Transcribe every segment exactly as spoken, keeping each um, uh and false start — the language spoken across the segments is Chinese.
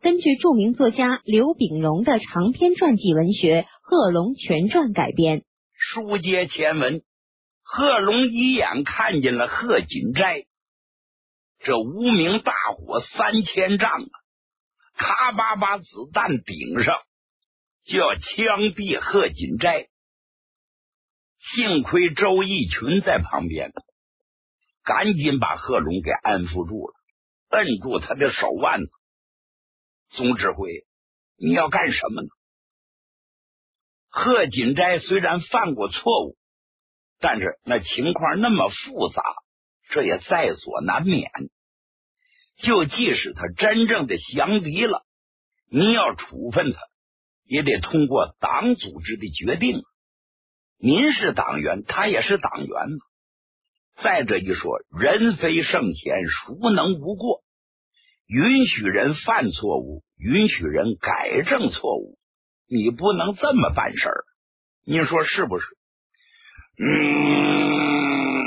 根据著名作家刘秉荣的长篇传记文学《贺龙全传》改编。 书接前文，贺龙一眼看见了贺锦斋，这无名大火三千丈啊，咔吧吧子弹顶上，就要枪毙贺锦斋。幸亏周义群在旁边，赶紧把贺龙给安抚住了，摁住他的手腕子。总指挥，你要干什么呢？贺锦斋虽然犯过错误，但是那情况那么复杂，这也在所难免。就即使他真正的降敌了，您要处分他，也得通过党组织的决定。您是党员，他也是党员嘛。再者一说，人非圣贤，孰能无过？允许人犯错误，允许人改正错误，你不能这么办事儿，您说是不是？嗯，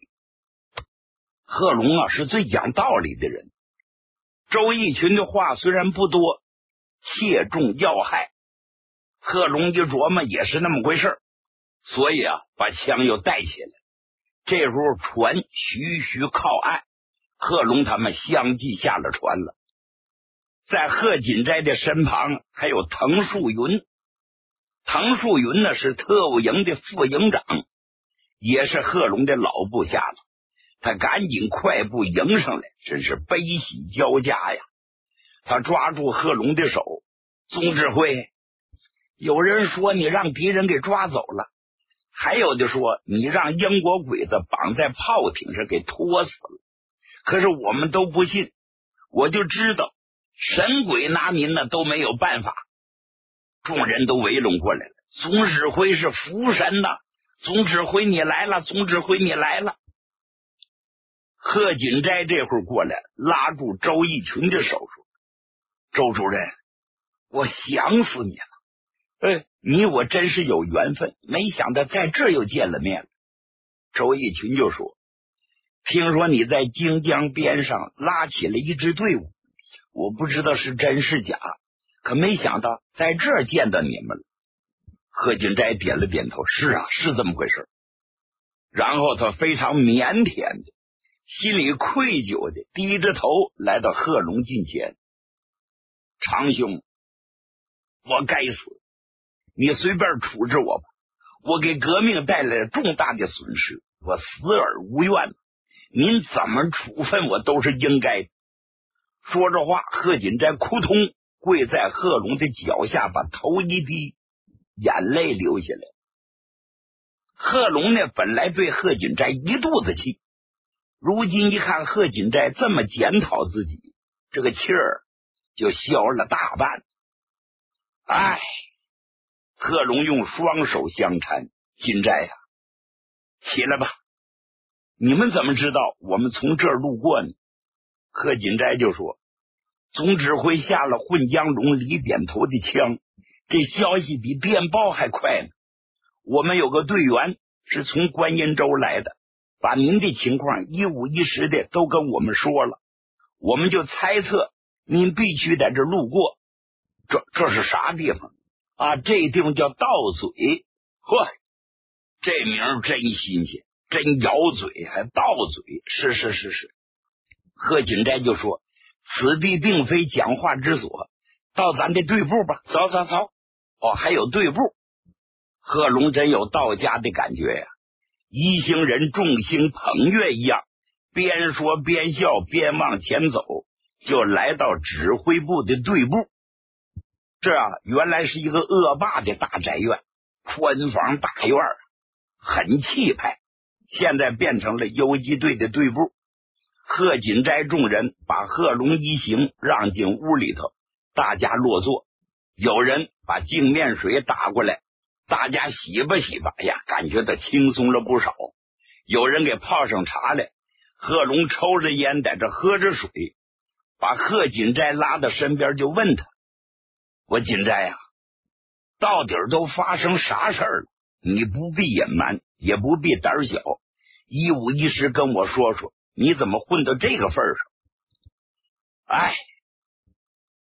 贺龙啊是最讲道理的人。周义群的话虽然不多，切中要害。贺龙一琢磨也是那么回事儿，所以啊，把枪又带起来。这时候船徐徐靠岸，贺龙他们相继下了船了。在贺锦斋的身旁还有滕树云，滕树云呢是特务营的副营长，也是贺龙的老部下了。他赶紧快步迎上来，真是悲喜交加呀。他抓住贺龙的手，总指挥，有人说你让敌人给抓走了，还有的说你让英国鬼子绑在炮艇上给拖死了，可是我们都不信，我就知道神鬼拿您呢都没有办法。众人都围拢过来了，总指挥是福神呐，总指挥你来了，总指挥你来了。贺锦斋这会儿过来拉住周义群的手说，周主任，我想死你了，哎，你我真是有缘分，没想到在这儿又见了面了。周义群就说，听说你在荆江边上拉起了一支队伍，我不知道是真是假，可没想到在这儿见到你们了。贺锦斋点了点头，是啊，是这么回事。然后他非常腼腆的，心里愧疚的低着头来到贺龙近前，长兄，我该死，你随便处置我吧，我给革命带来了重大的损失，我死而无怨，您怎么处分我都是应该的。说着话，贺锦斋扑通跪在贺龙的脚下，把头一低，眼泪流下来。贺龙呢本来对贺锦斋一肚子气，如今一看贺锦斋这么检讨自己，这个气儿就消了大半。哎，贺龙用双手相搀，锦斋呀、啊，起来吧，你们怎么知道我们从这儿路过呢？贺锦斋就说，总指挥下了混江龙李扁头的枪，这消息比电报还快呢。我们有个队员是从观音州来的，把您的情况一五一十的都跟我们说了，我们就猜测您必须在这路过。这这是啥地方啊？这地方叫道嘴。呵，这名真新鲜，真咬嘴，还道嘴。是是是是。贺锦斋就说，此地并非讲话之所，到咱的队部吧，走走走。哦，还有队部。贺龙真有道家的感觉呀、啊，一行人众星捧月一样，边说边笑边往前走，就来到指挥部的队部。这啊，原来是一个恶霸的大宅院，宽房大院，很气派，现在变成了游击队的队部。贺锦斋众人把贺龙一行让进屋里头，大家落座，有人把净面水打过来，大家洗吧洗吧，呀，感觉到轻松了不少。有人给泡上茶来，贺龙抽着烟在这喝着水，把贺锦斋拉到身边就问他，我锦斋呀、啊，到底都发生啥事儿了？你不必隐瞒，也不必胆小，一五一十跟我说说，你怎么混到这个份上？哎，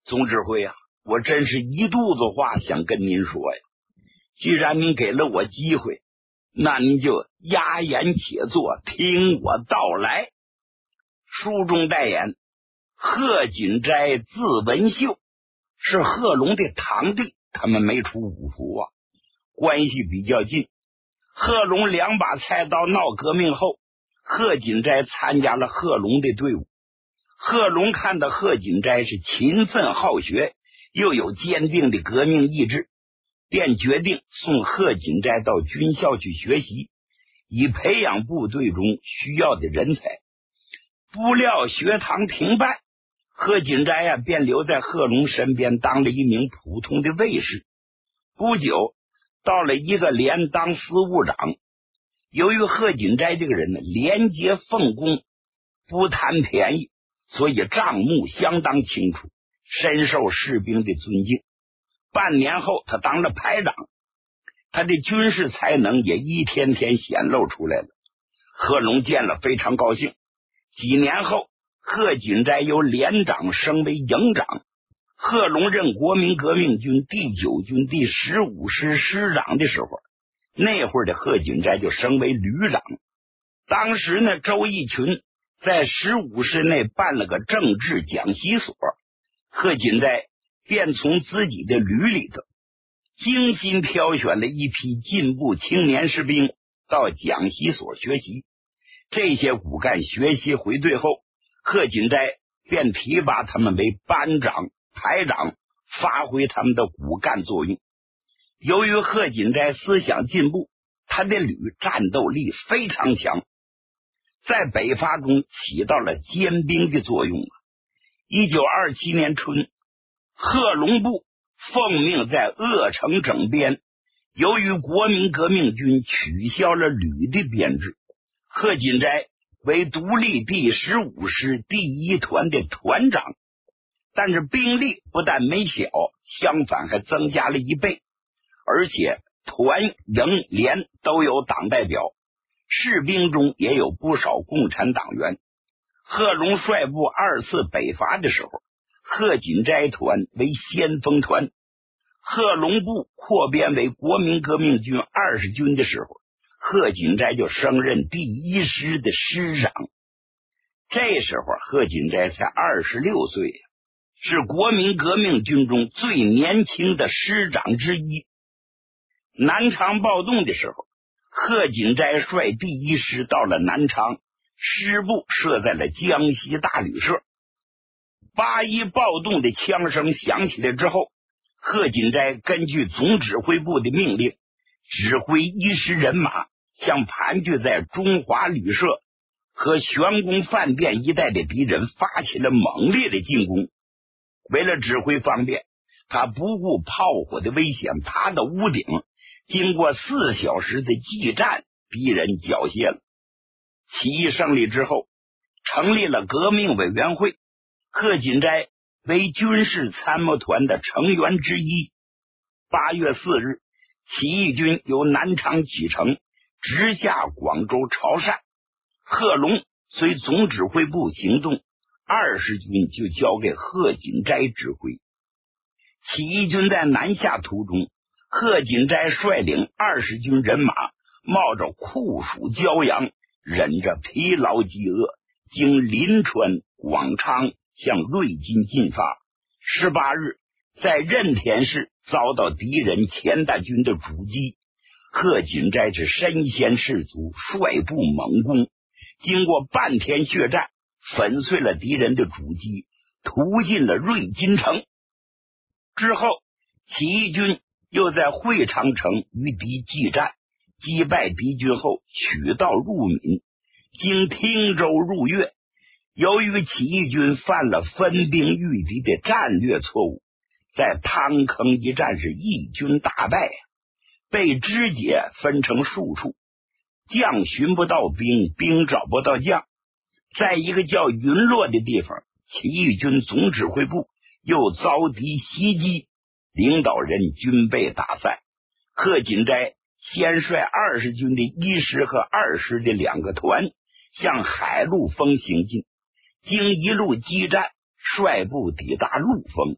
总指挥啊，我真是一肚子话想跟您说呀。既然您给了我机会，那您就压言且坐，听我道来。书中代言贺锦斋字文秀，是贺龙的堂弟，他们没出五服啊，关系比较近。贺龙两把菜刀闹革命后，贺锦斋参加了贺龙的队伍。贺龙看到贺锦斋是勤奋好学，又有坚定的革命意志，便决定送贺锦斋到军校去学习，以培养部队中需要的人才。不料学堂停办，贺锦斋呀、啊、便留在贺龙身边当了一名普通的卫士。不久到了一个连当司务长。由于贺锦斋这个人呢廉洁奉公，不贪便宜，所以账目相当清楚，深受士兵的尊敬。半年后他当了排长，他的军事才能也一天天显露出来了。贺龙见了非常高兴。几年后，贺锦斋由连长升为营长，贺龙任国民革命军第九军第十五师师长的时候，那会儿的贺锦斋就升为旅长。当时呢，周逸群在十五师内办了个政治讲习所，贺锦斋便从自己的旅里头精心挑选了一批进步青年士兵到讲习所学习。这些骨干学习回队后，贺锦斋便提拔他们为班长、排长，发挥他们的骨干作用。由于贺锦斋思想进步，他的旅战斗力非常强，在北伐中起到了坚兵的作用。一九二七年春，贺龙部奉命在鄂城整编，由于国民革命军取消了旅的编制，贺锦斋为独立第十五师第一团的团长，但是兵力不但没小，相反还增加了一倍，而且团、营、连都有党代表，士兵中也有不少共产党员。贺龙率部二次北伐的时候，贺锦斋团为先锋团，贺龙部扩编为国民革命军二十军的时候，贺锦斋就升任第一师的师长。这时候贺锦斋才二十六岁，是国民革命军中最年轻的师长之一。南昌暴动的时候，贺锦斋率第一师到了南昌，师部设在了江西大旅社。八一暴动的枪声响起来之后，贺锦斋根据总指挥部的命令，指挥一师人马向盘踞在中华旅社和玄宫饭店一带的敌人发起了猛烈的进攻。为了指挥方便，他不顾炮火的危险，爬到屋顶，经过四小时的激战，敌人缴械了。起义胜利之后，成立了革命委员会，贺锦斋为军事参谋团的成员之一。八月四日，起义军由南昌启程，直下广州潮汕。贺龙随总指挥部行动，二十军就交给贺锦斋指挥。起义军在南下途中，贺锦斋率领二十军人马，冒着酷暑骄阳，忍着疲劳饥饿，经临川、广昌向瑞金进发。十八日，在任田市遭到敌人钱大军的阻击，贺锦斋是身先士卒，率部猛攻，经过半天血战，粉碎了敌人的阻击，屠进了瑞金城。之后，起义军又在会昌城与敌激战，击败敌军后取道入闽，经汀州入粤。由于起义军犯了分兵御敌的战略错误，在汤坑一战是义军大败，被肢解分成数处，将寻不到兵，兵找不到将。在一个叫云洛的地方，起义军总指挥部又遭敌袭击，领导人均被打散。贺锦斋先率二十军的一师和二师的两个团向海陆丰行进，经一路激战，率部抵达陆丰，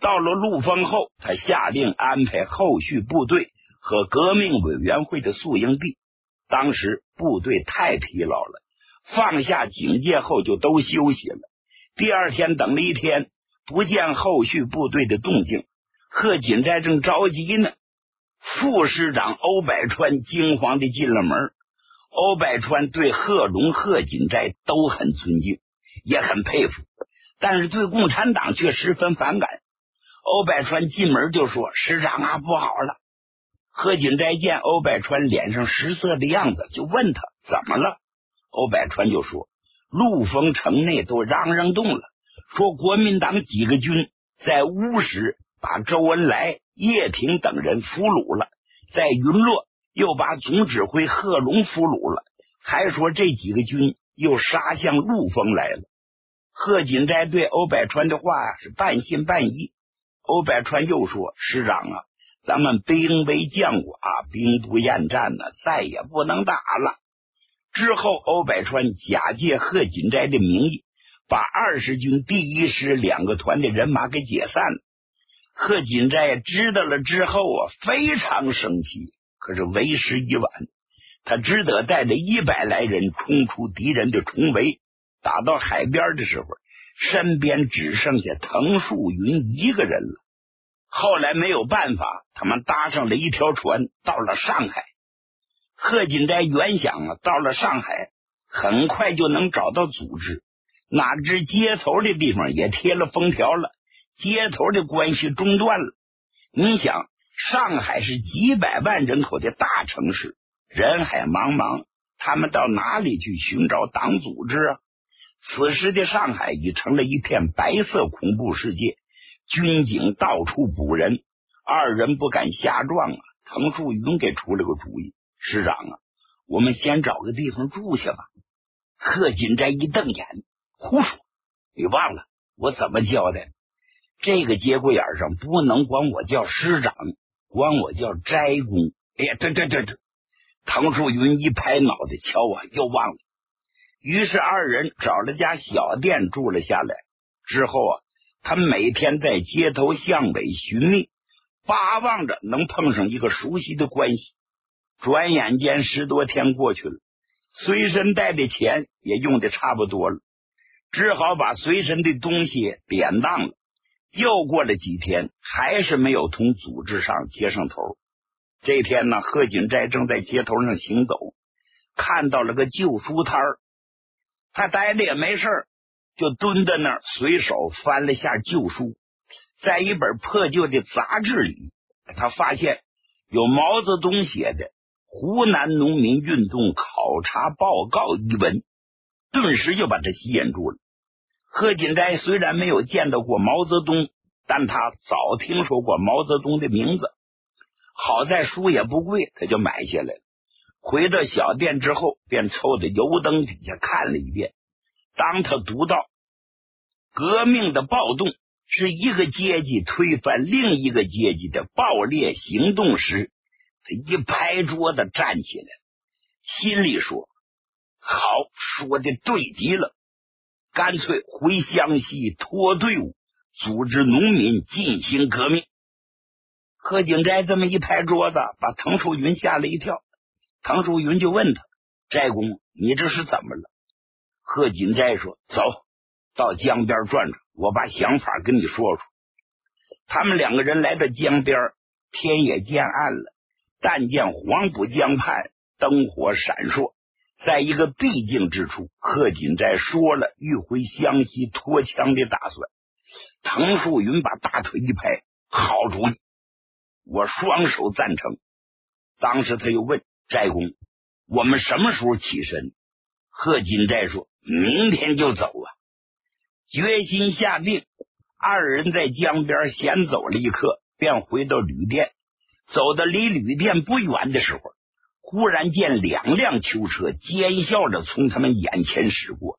到了陆丰后，他下令安排后续部队和革命委员会的宿营地。当时部队太疲劳了，放下警戒后就都休息了。第二天等了一天，不见后续部队的动静，贺锦斋正着急呢。副师长欧百川惊慌地进了门。欧百川对贺龙、贺锦斋都很尊敬，也很佩服，但是对共产党却十分反感。欧百川进门就说：“师长啊，不好了！”贺锦斋见欧百川脸上失色的样子，就问他怎么了。欧百川就说：“陆丰城内都嚷嚷动了，说国民党几个军在乌石把周恩来、叶挺等人俘虏了，在云洛又把总指挥贺龙俘虏了，还说这几个军又杀向陆丰来了。”贺锦斋对欧百川的话是半信半疑。欧百川又说：“师长啊，咱们兵为将寡，兵不厌战呢，再也不能打了。”之后欧百川假借贺锦斋的名义，把二十军第一师两个团的人马给解散了。贺锦斋知道了之后啊，非常生气，可是为时已晚，他只得带着一百来人冲出敌人的重围。打到海边的时候，身边只剩下滕树云一个人了。后来没有办法，他们搭上了一条船，到了上海。贺锦斋原想啊，到了上海很快就能找到组织，哪知接头的地方也贴了封条了，接头的关系中断了。你想，上海是几百万人口的大城市，人海茫茫，他们到哪里去寻找党组织啊？此时的上海已成了一片白色恐怖世界，军警到处捕人，二人不敢下撞啊。滕树云给出了个主意：“师长啊，我们先找个地方住下吧。”贺锦斋一瞪眼：“胡说！你忘了我怎么交代？这个节骨眼上不能管我叫师长，管我叫斋公。”哎呀，对对对对！滕树云一拍脑袋：“瞧啊，又忘了。”于是二人找了家小店住了下来。之后啊，他们每天在街头巷尾寻觅，巴望着能碰上一个熟悉的关系。转眼间十多天过去了，随身带的钱也用的差不多了，只好把随身的东西典当了。又过了几天，还是没有从组织上接上头。这天呢，贺锦斋正在街头上行走，看到了个旧书摊儿，他呆着也没事，就蹲在那儿，随手翻了下旧书。在一本破旧的杂志里，他发现有毛泽东写的《湖南农民运动考察报告》一文，顿时就把他吸引住了。贺锦斋虽然没有见到过毛泽东，但他早听说过毛泽东的名字。好在书也不贵，他就买下来了。回到小店之后，便凑在油灯底下看了一遍。当他读到革命的暴动是一个阶级推翻另一个阶级的暴烈行动时，他一拍桌子站起来，心里说：“好，说的对极了，干脆回湘西拖队伍，组织农民进行革命。”贺锦斋这么一拍桌子，把滕树云吓了一跳。滕树云就问他：“斋公，你这是怎么了？”贺锦斋说：“走到江边转转，我把想法跟你说说。”他们两个人来到江边，天也渐暗了，但见黄浦江畔灯火闪烁。在一个僻静之处，贺锦斋说了欲回湘西脱枪的打算。滕树云把大腿一拍：“好主意，我双手赞成。”当时他又问：“斋公，我们什么时候起身？”贺锦斋说：“明天就走啊。”决心下定，二人在江边闲走了一刻，便回到旅店。走到离旅店不远的时候，忽然见两辆囚车尖笑着从他们眼前驶过。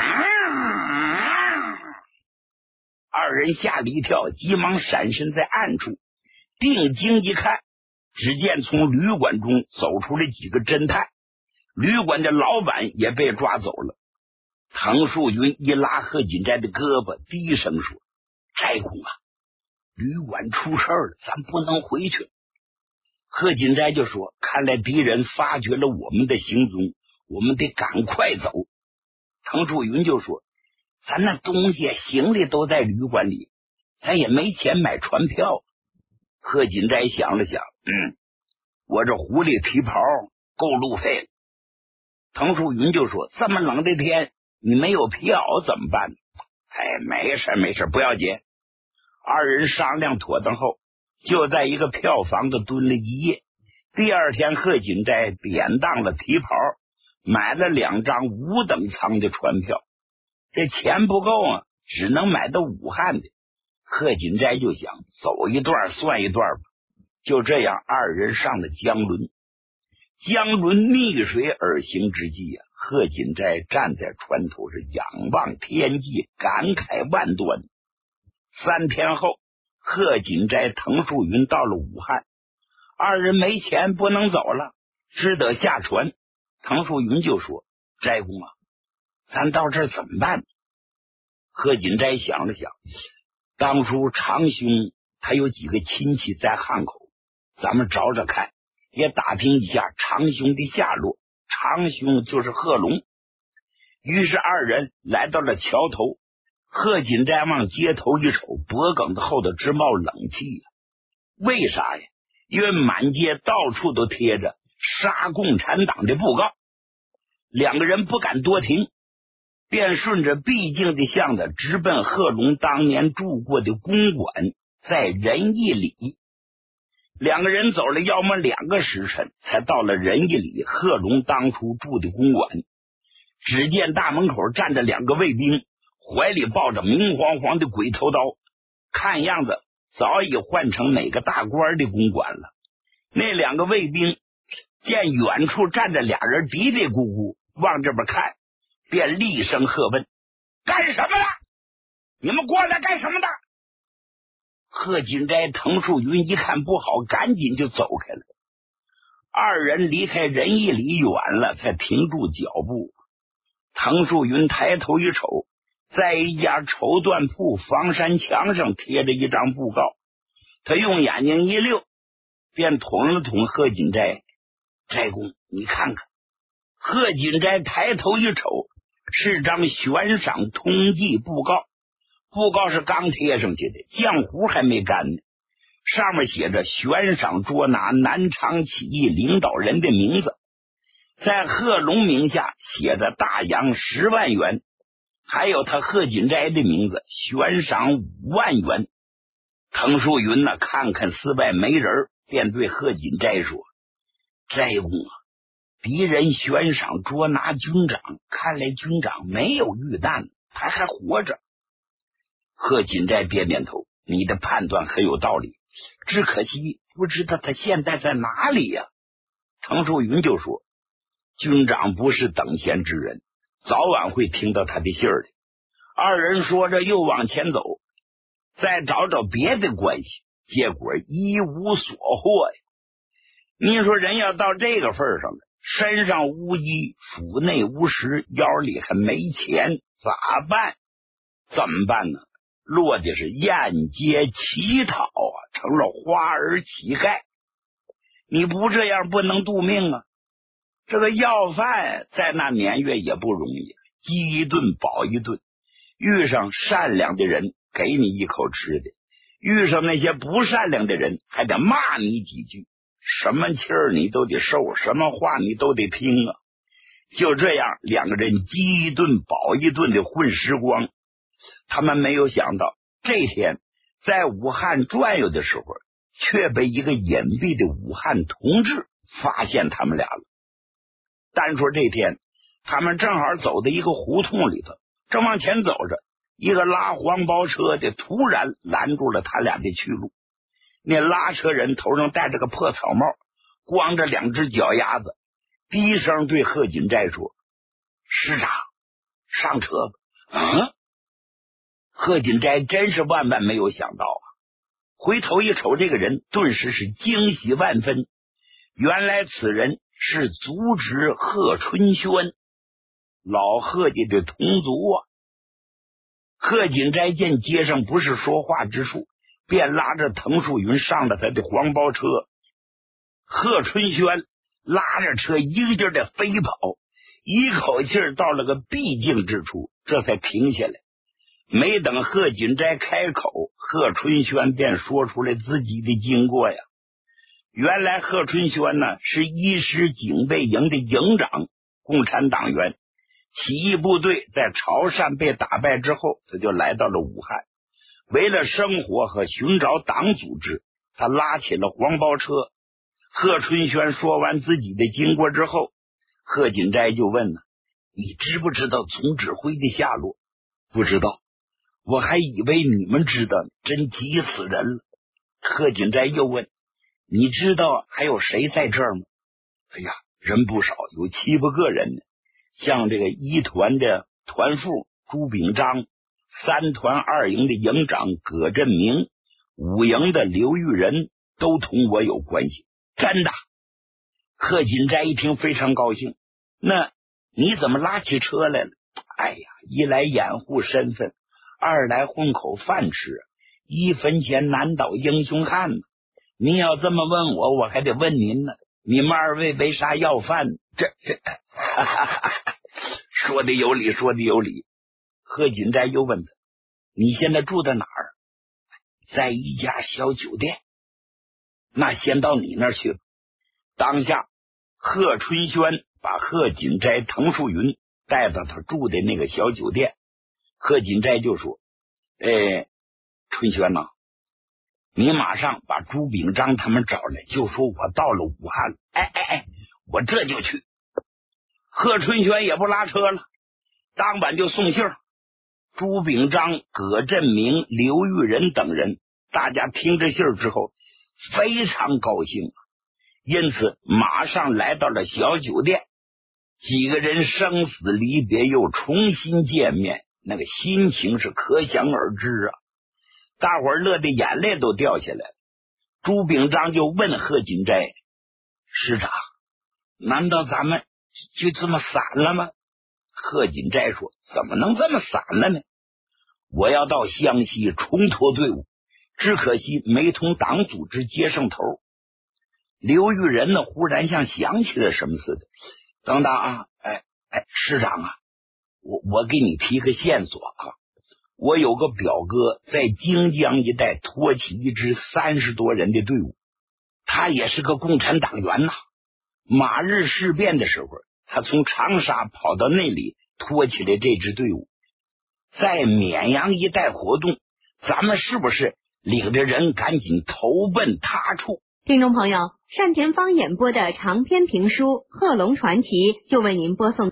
啊！二人吓了一跳，急忙闪身在暗处，定睛一看，只见从旅馆中走出了几个侦探，旅馆的老板也被抓走了。滕树云一拉贺锦斋的胳膊，低声说：“斋公啊， 旅馆出事了，咱不能回去。贺锦斋就说，看来敌人发觉了我们的行踪，我们得赶快走。滕树云就说，咱那东西行李都在旅馆里，咱也没钱买船票。贺锦斋想了想，嗯，我这狐狸皮袍够路费了。滕树云就说，这么冷的天你没有皮袄怎么办？哎，没事没事，不要紧。二人商量妥当后，就在一个票房子蹲了一夜。第二天，贺锦斋典当了皮袍，买了两张五等舱的船票。这钱不够啊，只能买到武汉的。贺锦斋就想走一段算一段吧。就这样，二人上了江轮。江轮逆水而行之际啊，贺锦斋站在船头是仰望天际，感慨万端。三天后，贺锦斋、滕树云到了武汉，二人没钱不能走了，只得下船。滕树云就说，斋公啊，咱到这儿怎么办？贺锦斋想了想，当初长兄他有几个亲戚在汉口，咱们找找看，也打听一下长兄的下落。长兄就是贺龙。于是二人来到了桥头，贺锦斋往街头一瞅，脖梗子后头直冒冷气呀、啊。为啥呀？因为满街到处都贴着杀共产党的布告。两个人不敢多停，便顺着必经的巷子直奔贺龙当年住过的公馆，在仁义里。两个人走了要么两个时辰，才到了仁义里贺龙当初住的公馆。只见大门口站着两个卫兵，怀里抱着明晃晃的鬼头刀，看样子早已换成哪个大官的公馆了。那两个卫兵见远处站着俩人嘀嘀咕咕往这边看，便厉声喝问，干什么了？你们过来干什么的？贺锦斋、滕树云一看不好，赶紧就走开了。二人离开仁义里远了，才停住脚步。滕树云抬头一瞅，在一家绸缎铺房山墙上贴着一张布告，他用眼睛一溜，便捅了捅贺锦斋，斋公你看看。贺锦斋抬头一瞅，是张悬赏通缉布告，布告是刚贴上去的，浆糊还没干呢。上面写着悬赏捉拿南昌起义领导人的名字，在贺龙名下写着大洋十万元，还有他贺锦斋的名字，悬赏五万元。滕树云呢，看看寺外没人，便对贺锦斋说，斋公啊，敌人悬赏捉拿军长，看来军长没有遇难，他还活着。贺锦斋点点头，你的判断很有道理，只可惜不知道他现在在哪里呀、啊？滕树云就说，军长不是等闲之人，早晚会听到他的信儿的。二人说着又往前走，再找找别的关系，结果一无所获呀。你说人要到这个份上了，身上无衣，腹内无食，腰里还没钱，咋办？怎么办呢？落的是沿街乞讨啊，成了花儿乞丐。你不这样不能度命啊！这个要饭在那年月也不容易，饥一顿饱一顿，遇上善良的人给你一口吃的，遇上那些不善良的人还得骂你几句，什么气儿你都得受，什么话你都得听啊！就这样，两个人饥一顿饱一顿的混时光。他们没有想到，这天在武汉转悠的时候，却被一个隐蔽的武汉同志发现他们俩了。单说这天，他们正好走到一个胡同里头，正往前走着，一个拉黄包车的突然拦住了他俩的去路。那拉车人头上戴着个破草帽，光着两只脚丫子，低声对贺锦斋说，师长上车吧。嗯，贺锦斋真是万万没有想到啊！回头一瞅，这个人顿时是惊喜万分。原来此人是族侄贺春轩，老贺家的同族啊。贺锦斋见街上不是说话之处， 便拉着滕树云上了他的黄包车。贺春轩拉着车一个劲儿的飞跑，一口气儿到了个必经之处，这才停下来。没等贺锦斋开口，贺春轩便说出来自己的经过呀。原来贺春轩呢是一师警备营的营长，共产党员。起义部队在潮汕被打败之后，他就来到了武汉。为了生活和寻找党组织，他拉起了黄包车。贺春轩说完自己的经过之后，贺锦斋就问了：你知不知道总指挥的下落？不知道，我还以为你们知道，真急死人了。贺锦斋又问：你知道还有谁在这儿吗？哎呀，人不少，有七八个人呢。像这个一团的团副朱秉章，三团二营的营长葛振明，五营的刘玉仁都同我有关系。真的？贺锦斋一听非常高兴。那你怎么拉起车来了？哎呀，一来掩护身份，二来混口饭吃，一分钱难倒英雄汉呢。您要这么问我，我还得问您呢，你们二位为啥要饭？这这哈哈哈哈，说的有理，说的有理。贺锦斋又问他：你现在住在哪儿？在一家小酒店。那先到你那儿去吧。当下贺春轩把贺锦斋、滕树云带到他住的那个小酒店。贺锦斋就说：哎，春轩呐、啊，你马上把朱秉章他们找来，就说我到了武汉了。哎哎哎，我这就去。贺春轩也不拉车了，当晚就送信儿。朱秉章、葛振明、刘玉仁等人，大家听着信儿之后非常高兴，因此马上来到了小酒店。几个人生死离别又重新见面，那个心情是可想而知啊！大伙儿乐得眼泪都掉下来了。朱秉章就问贺锦斋：师长，难道咱们就这么散了吗？贺锦斋说：怎么能这么散了呢？我要到湘西重托队伍，只可惜没同党组织接上头。刘玉仁呢，忽然像想起了什么似的，等等啊，哎哎，师长啊，我我给你提个线索啊，我有个表哥在荆江一带托起一支三十多人的队伍，他也是个共产党员呐。马日事变的时候，他从长沙跑到那里托起了这支队伍，在绵阳一带活动，咱们是不是领着人赶紧投奔他处？ 听众朋友，单田芳演播的长篇评书《贺龙传奇》就为您播送